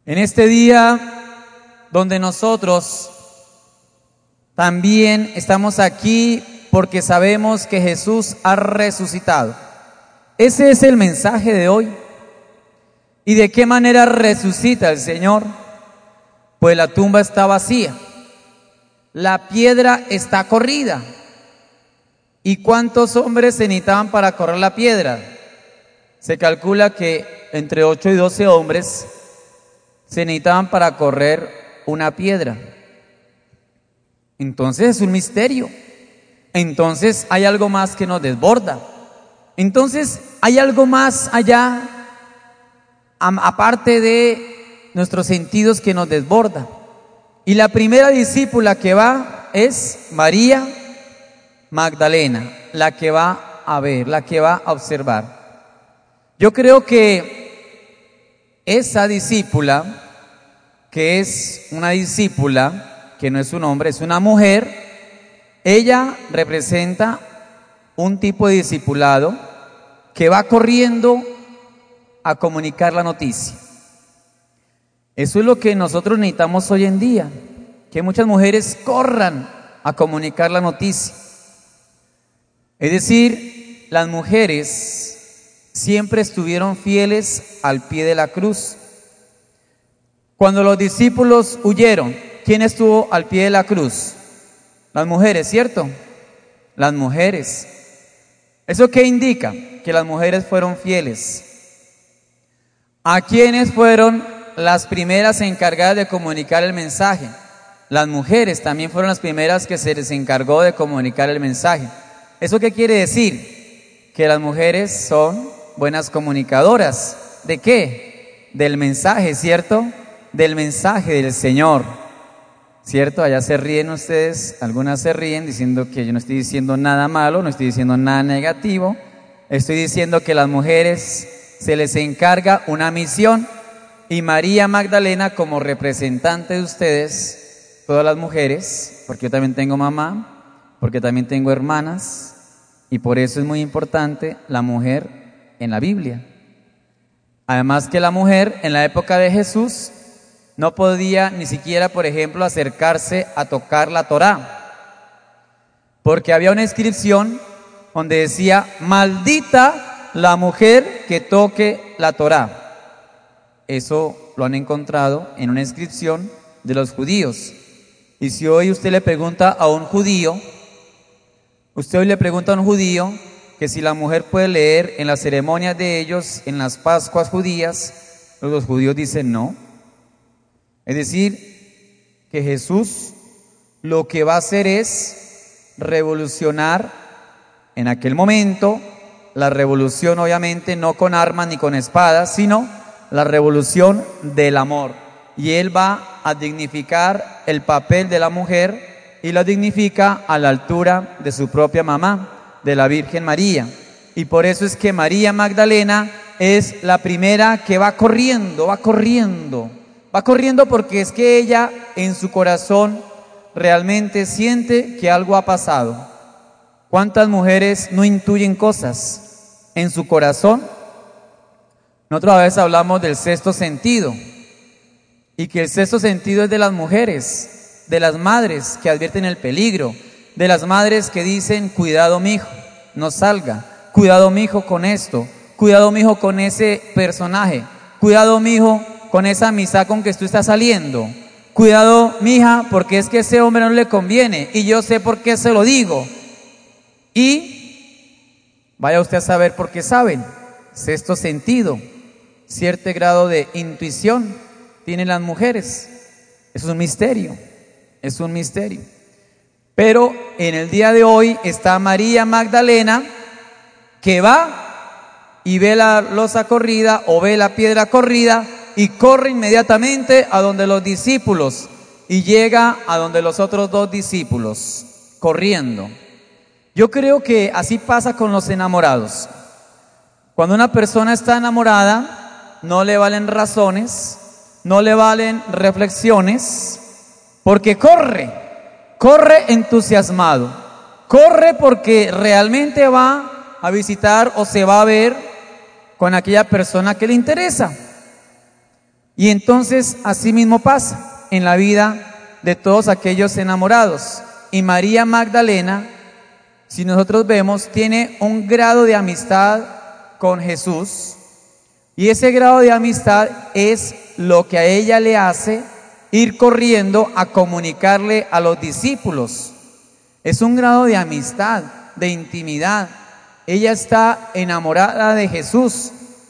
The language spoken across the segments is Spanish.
En este día donde nosotros también estamos aquí porque sabemos que Jesús ha resucitado. Ese es el mensaje de hoy. ¿Y de qué manera resucita el Señor? Pues la tumba está vacía, la piedra está corrida. ¿Y cuántos hombres se necesitaban para correr la piedra? Se calcula que entre 8 y 12 hombres se necesitaban para correr una piedra. Entonces es un misterio. Entonces hay algo más que nos desborda. Entonces hay algo más allá, aparte de nuestros sentidos, que nos desborda. Y la primera discípula que va es María Magdalena, la que va a ver, la que va a observar. Yo creo que esa discípula, que es una discípula, que no es un hombre, es una mujer, ella representa un tipo de discipulado que va corriendo a comunicar la noticia. Eso es lo que nosotros necesitamos hoy en día, que muchas mujeres corran a comunicar la noticia. Es decir, las mujeres siempre estuvieron fieles al pie de la cruz. Cuando los discípulos huyeron, ¿quién estuvo al pie de la cruz? Las mujeres, ¿cierto? Las mujeres. ¿Eso qué indica? Que las mujeres fueron fieles. ¿A quiénes fueron las primeras encargadas de comunicar el mensaje? Las mujeres también fueron las primeras que se les encargó de comunicar el mensaje. ¿Eso qué quiere decir? Que las mujeres son buenas comunicadoras. ¿De qué? Del mensaje, ¿cierto? Del mensaje del Señor, ¿cierto? Allá se ríen ustedes, algunas se ríen diciendo que yo no estoy diciendo nada malo, no estoy diciendo nada negativo. Estoy diciendo que a las mujeres se les encarga una misión, y María Magdalena, como representante de ustedes, todas las mujeres, porque yo también tengo mamá, porque también tengo hermanas, y por eso es muy importante la mujer en la Biblia. Además que la mujer en la época de Jesús no podía ni siquiera, por ejemplo, acercarse a tocar la Torá, porque había una inscripción donde decía: maldita la mujer que toque la Torá. Eso lo han encontrado en una inscripción de los judíos. Y si hoy usted le pregunta a un judío, que si la mujer puede leer en las ceremonias de ellos, en las Pascuas judías, los judíos dicen no. Es decir, que Jesús lo que va a hacer es revolucionar en aquel momento, la revolución obviamente no con armas ni con espadas, sino la revolución del amor. Y Él va a dignificar el papel de la mujer y la dignifica a la altura de su propia mamá, de la Virgen María. Y por eso es que María Magdalena es la primera que va corriendo porque es que ella en su corazón realmente siente que algo ha pasado. ¿Cuántas mujeres no intuyen cosas en su corazón? Nosotros a veces hablamos del sexto sentido, y que el sexto sentido es de las mujeres, de las madres que advierten el peligro, de las madres que dicen: cuidado mijo, no salga, cuidado mijo con esto, cuidado mijo con ese personaje, cuidado mijo con esa amistad con que tú estás saliendo, cuidado mija, porque es que ese hombre no le conviene y yo sé por qué se lo digo. Y vaya usted a saber por qué saben. Sexto sentido, cierto grado de intuición tienen las mujeres. Es un misterio, es un misterio. Pero en el día de hoy está María Magdalena, que va y ve la losa corrida o ve la piedra corrida y corre inmediatamente a donde los discípulos y llega a donde los otros dos discípulos, corriendo. Yo creo que así pasa con los enamorados. Cuando una persona está enamorada, no le valen razones, no le valen reflexiones, porque corre entusiasmado, corre porque realmente va a visitar o se va a ver con aquella persona que le interesa. Y entonces así mismo pasa en la vida de todos aquellos enamorados. Y María Magdalena, si nosotros vemos, tiene un grado de amistad con Jesús, y ese grado de amistad es lo que a ella le hace ir corriendo a comunicarle a los discípulos. Es un grado de amistad, de intimidad. Ella está enamorada de Jesús.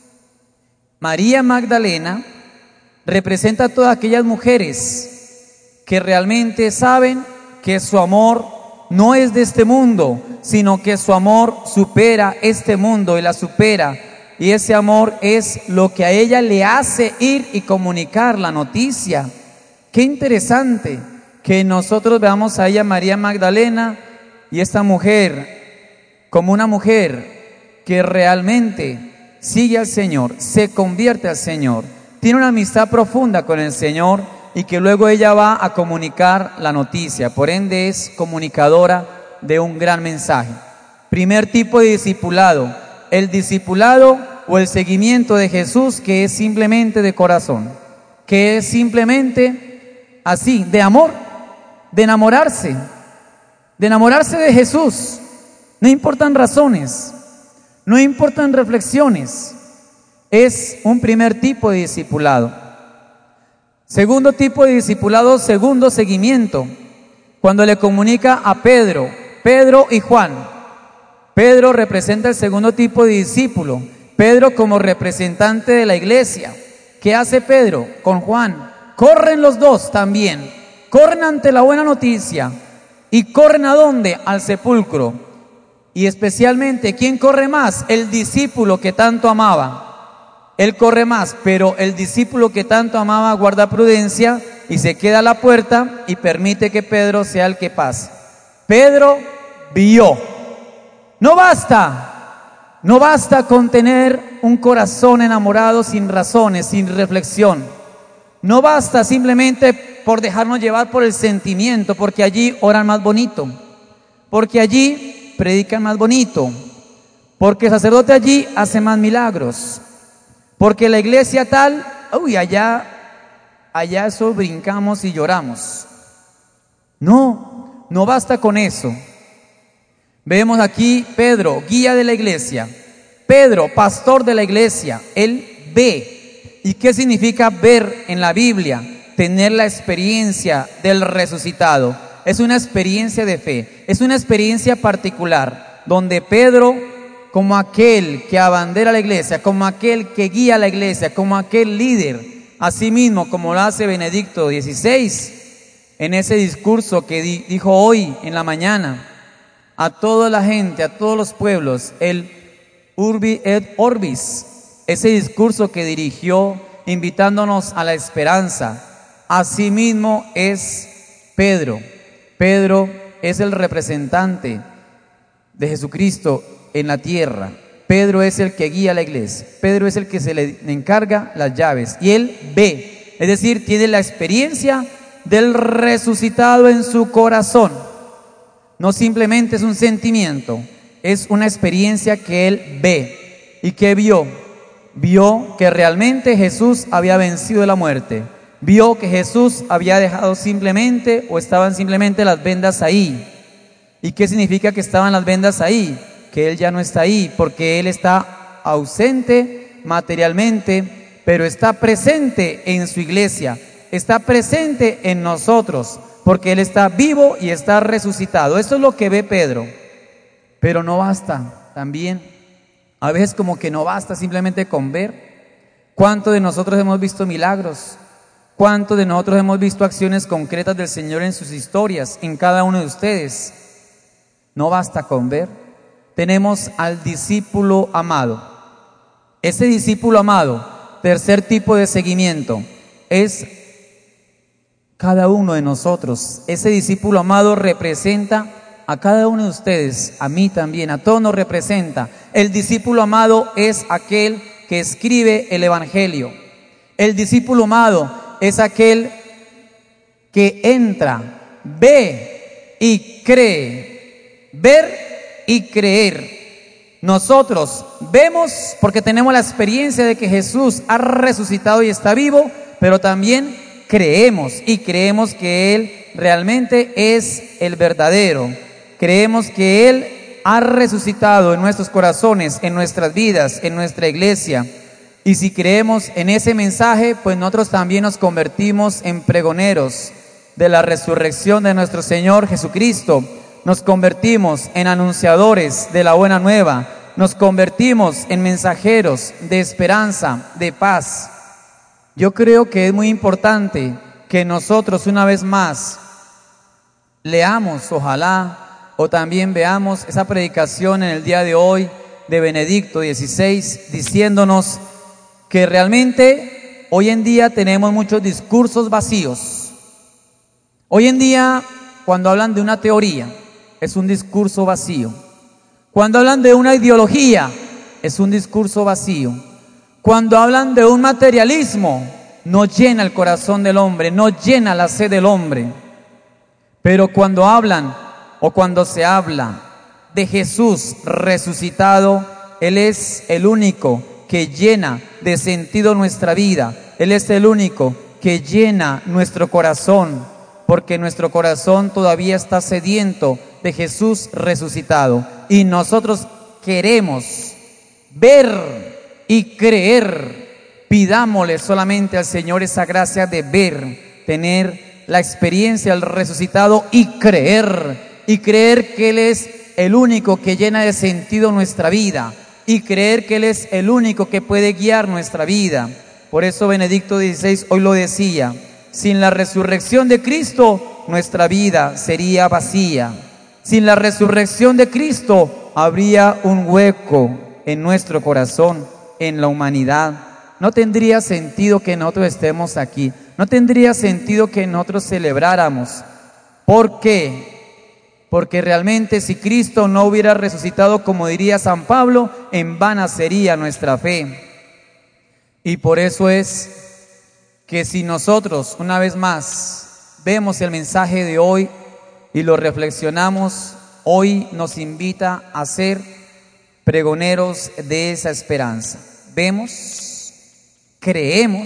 María Magdalena representa a todas aquellas mujeres que realmente saben que su amor no es de este mundo, sino que su amor supera este mundo y la supera. Y ese amor es lo que a ella le hace ir y comunicar la noticia. Qué interesante que nosotros veamos a ella, María Magdalena, y esta mujer como una mujer que realmente sigue al Señor, se convierte al Señor, tiene una amistad profunda con el Señor, y que luego ella va a comunicar la noticia. Por ende es comunicadora de un gran mensaje. Primer tipo de discipulado, el discipulado o el seguimiento de Jesús, que es simplemente de corazón, que es simplemente así, de amor, de enamorarse de Jesús. No importan razones, no importan reflexiones. Es un primer tipo de discipulado. Segundo tipo de discipulado, segundo seguimiento, cuando le comunica a Pedro y Juan. Pedro representa el segundo tipo de discípulo. Pedro como representante de la iglesia. ¿Qué hace Pedro con Juan? Corren los dos también. Corren ante la buena noticia. ¿Y corren a dónde? Al sepulcro. Y especialmente, ¿quién corre más? El discípulo que tanto amaba. Él corre más, pero el discípulo que tanto amaba guarda prudencia y se queda a la puerta y permite que Pedro sea el que pase. Pedro vio. No basta con tener un corazón enamorado sin razones, sin reflexión. No basta simplemente por dejarnos llevar por el sentimiento, porque allí oran más bonito, porque allí predican más bonito, porque el sacerdote allí hace más milagros, porque la iglesia tal, allá eso brincamos y lloramos. No basta con eso. Vemos aquí Pedro, guía de la iglesia. Pedro, pastor de la iglesia. Él ve. ¿Y qué significa ver en la Biblia? Tener la experiencia del resucitado. Es una experiencia de fe. Es una experiencia particular, donde Pedro, como aquel que abandera la iglesia, como aquel que guía la iglesia, como aquel líder, así mismo como lo hace Benedicto XVI, en ese discurso que dijo hoy en la mañana, a toda la gente, a todos los pueblos, el Urbi et Orbis, ese discurso que dirigió invitándonos a la esperanza. Así mismo es Pedro. Pedro es el representante de Jesucristo en la tierra. Pedro es el que guía a la iglesia. Pedro es el que se le encarga las llaves. Y él ve, es decir, tiene la experiencia del resucitado en su corazón. No simplemente es un sentimiento, es una experiencia que él ve. ¿Y qué vio? Vio que realmente Jesús había vencido la muerte. Vio que Jesús había dejado simplemente, o estaban simplemente las vendas ahí. ¿Y qué significa que estaban las vendas ahí? Que Él ya no está ahí, porque Él está ausente materialmente, pero está presente en su iglesia, está presente en nosotros, porque Él está vivo y está resucitado. Eso es lo que ve Pedro. Pero no basta también. A veces como que no basta simplemente con ver. ¿Cuántos de nosotros hemos visto milagros? ¿Cuántos de nosotros hemos visto acciones concretas del Señor en sus historias, en cada uno de ustedes? No basta con ver. Tenemos al discípulo amado. Ese discípulo amado, tercer tipo de seguimiento, es cada uno de nosotros. Ese discípulo amado representa a cada uno de ustedes, a mí también, a todos nos representa. El discípulo amado es aquel que escribe el Evangelio. El discípulo amado es aquel que entra, ve y cree. Ver y creer. Nosotros vemos porque tenemos la experiencia de que Jesús ha resucitado y está vivo, pero también creemos, y creemos que Él realmente es el verdadero. Creemos que Él ha resucitado en nuestros corazones, en nuestras vidas, en nuestra iglesia. Y si creemos en ese mensaje, pues nosotros también nos convertimos en pregoneros de la resurrección de nuestro Señor Jesucristo. Nos convertimos en anunciadores de la buena nueva. Nos convertimos en mensajeros de esperanza, de paz. Yo creo que es muy importante que nosotros una vez más leamos, ojalá, o también veamos esa predicación en el día de hoy de Benedicto XVI, diciéndonos que realmente hoy en día tenemos muchos discursos vacíos. Hoy en día, cuando hablan de una teoría, es un discurso vacío. Cuando hablan de una ideología, es un discurso vacío. Cuando hablan de un materialismo, no llena el corazón del hombre, no llena la sed del hombre. Pero cuando hablan o cuando se habla de Jesús resucitado, Él es el único que llena de sentido nuestra vida. Él es el único que llena nuestro corazón, porque nuestro corazón todavía está sediento de Jesús resucitado. Y nosotros queremos ver y creer. Pidámosle solamente al Señor esa gracia de ver, tener la experiencia del resucitado y creer que Él es el único que llena de sentido nuestra vida, y creer que Él es el único que puede guiar nuestra vida. Por eso Benedicto XVI hoy lo decía: sin la resurrección de Cristo, nuestra vida sería vacía. Sin la resurrección de Cristo, habría un hueco en nuestro corazón, en la humanidad. No tendría sentido que nosotros estemos aquí. No tendría sentido que nosotros celebráramos. ¿Por qué? Porque realmente si Cristo no hubiera resucitado, como diría San Pablo, en vana sería nuestra fe. Y por eso es que si nosotros, una vez más, vemos el mensaje de hoy y lo reflexionamos, hoy nos invita a ser pregoneros de esa esperanza. Vemos, creemos,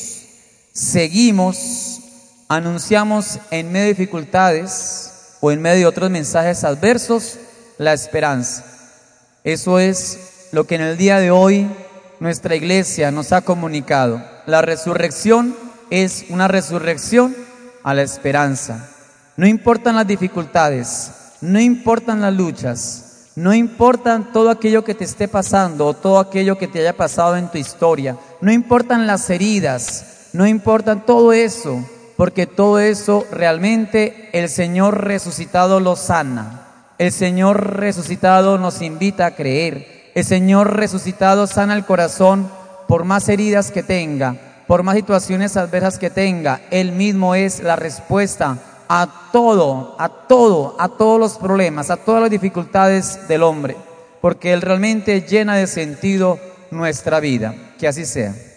seguimos, anunciamos en medio de dificultades o en medio de otros mensajes adversos la esperanza. Eso es lo que en el día de hoy nuestra iglesia nos ha comunicado. La resurrección es una resurrección a la esperanza. No importan las dificultades, no importan las luchas, no importan todo aquello que te esté pasando o todo aquello que te haya pasado en tu historia, no importan las heridas, no importan todo eso, porque todo eso realmente el Señor resucitado lo sana. El Señor resucitado nos invita a creer. El Señor resucitado sana el corazón por más heridas que tenga, por más situaciones adversas que tenga. Él mismo es la respuesta a todos los problemas, a todas las dificultades del hombre, porque Él realmente llena de sentido nuestra vida. Que así sea.